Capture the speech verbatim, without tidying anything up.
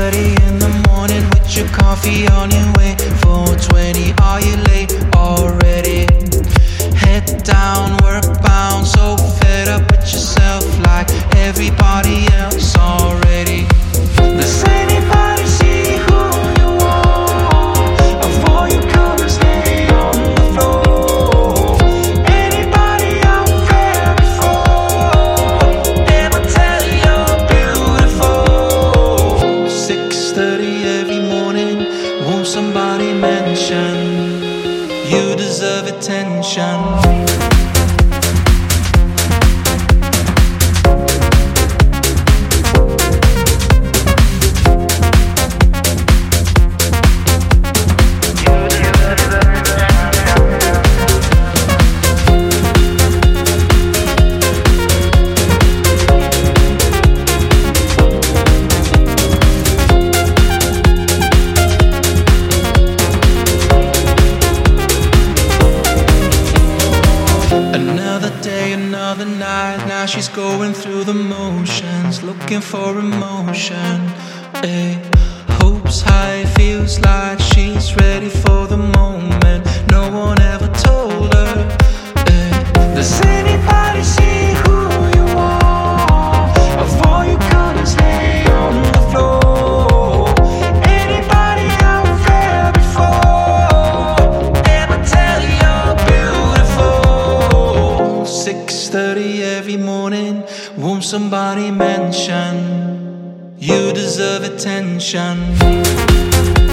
thirty in the morning with your coffee on your way. four twenty, are you late already? Head down, work bound, so fed up with yourself like everybody else already. Does anybody see who you are? Before you come and stay on the floor. Anybody out there before ever tell you're beautiful? six thirty every morning, won't somebody mention you deserve attention? Now she's going through the motions, looking for emotion. Eh, hopes high, feels like she's ready for the moment. No one ever told her. Eh, does anybody see who you are? Before you come and stay on the floor. Anybody out there before ever tell you're beautiful? six thirty every morning, won't somebody mention you deserve attention?